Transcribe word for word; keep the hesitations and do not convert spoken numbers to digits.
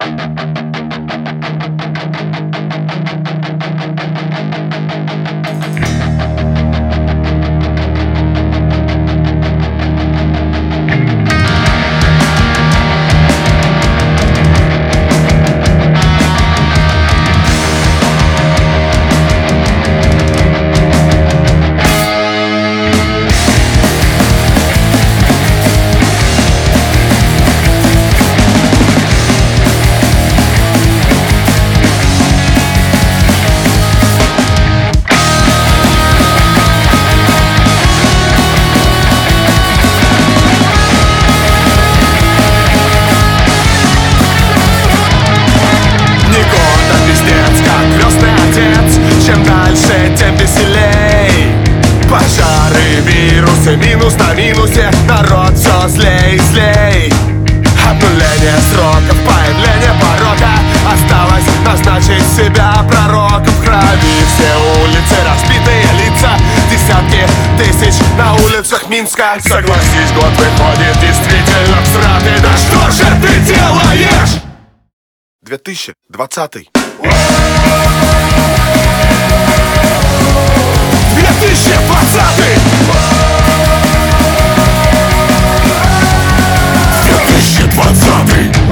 Минус на минусе, народ все злей и злей. Обнуление сроков, появление порока. Осталось назначить себя пророком. В крови все улицы, разбитые лица. Десятки тысяч на улицах Минска. Согласись, год выходит действительно всратый. Да что же ты делаешь? две тысячи двадцатый. две тысячи двадцатый. две тысячи двадцатый.